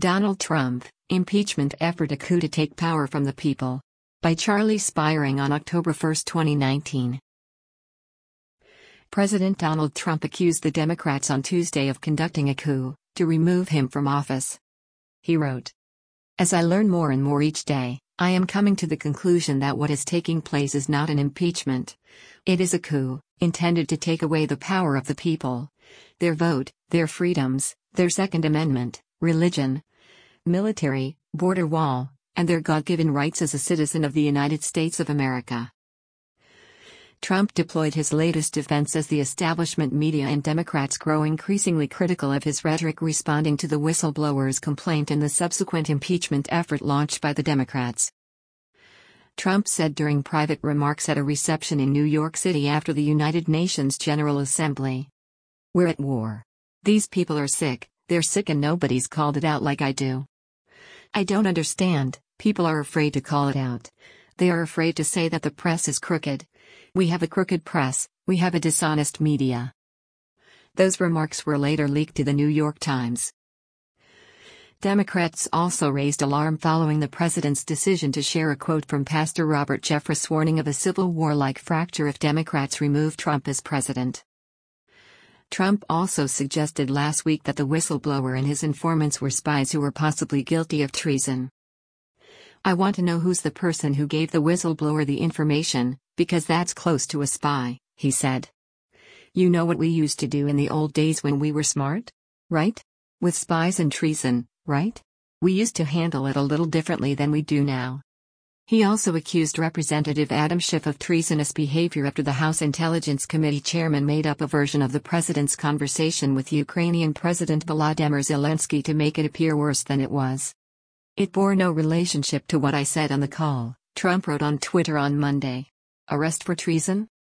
Donald Trump, Impeachment Effort, a Coup to Take Power from the People. By Charlie Spiring on October 1, 2019. President Donald Trump accused the Democrats on Tuesday of conducting a coup to remove him from office. He wrote, "As I learn more and more each day, I am coming to the conclusion that what is taking place is not an impeachment. It is a coup, intended to take away the power of the people, their vote, their freedoms, their Second Amendment, religion, military, border wall, and their God-given rights as a citizen of the United States of America." Trump deployed his latest defense as the establishment media and Democrats grow increasingly critical of his rhetoric, responding to the whistleblower's complaint and the subsequent impeachment effort launched by the Democrats. Trump said during private remarks at a reception in New York City after the United Nations General Assembly, "We're at war. These people are sick, they're sick, and nobody's called it out like I do. I don't understand. People are afraid to call it out. They are afraid to say that the press is crooked. We have a crooked press, we have a dishonest media." Those remarks were later leaked to the New York Times. Democrats also raised alarm following the president's decision to share a quote from Pastor Robert Jeffress warning of a civil war-like fracture if Democrats remove Trump as president. Trump also suggested last week that the whistleblower and his informants were spies who were possibly guilty of treason. "I want to know who's the person who gave the whistleblower the information, because that's close to a spy," he said. "You know what we used to do in the old days when we were smart? Right? With spies and treason, right? We used to handle it a little differently than we do now." He also accused Representative Adam Schiff of treasonous behavior after the House Intelligence Committee chairman made up a version of the president's conversation with Ukrainian President Volodymyr Zelensky to make it appear worse than it was. "It bore no relationship to what I said on the call," Trump wrote on Twitter on Monday. "Arrest for treason?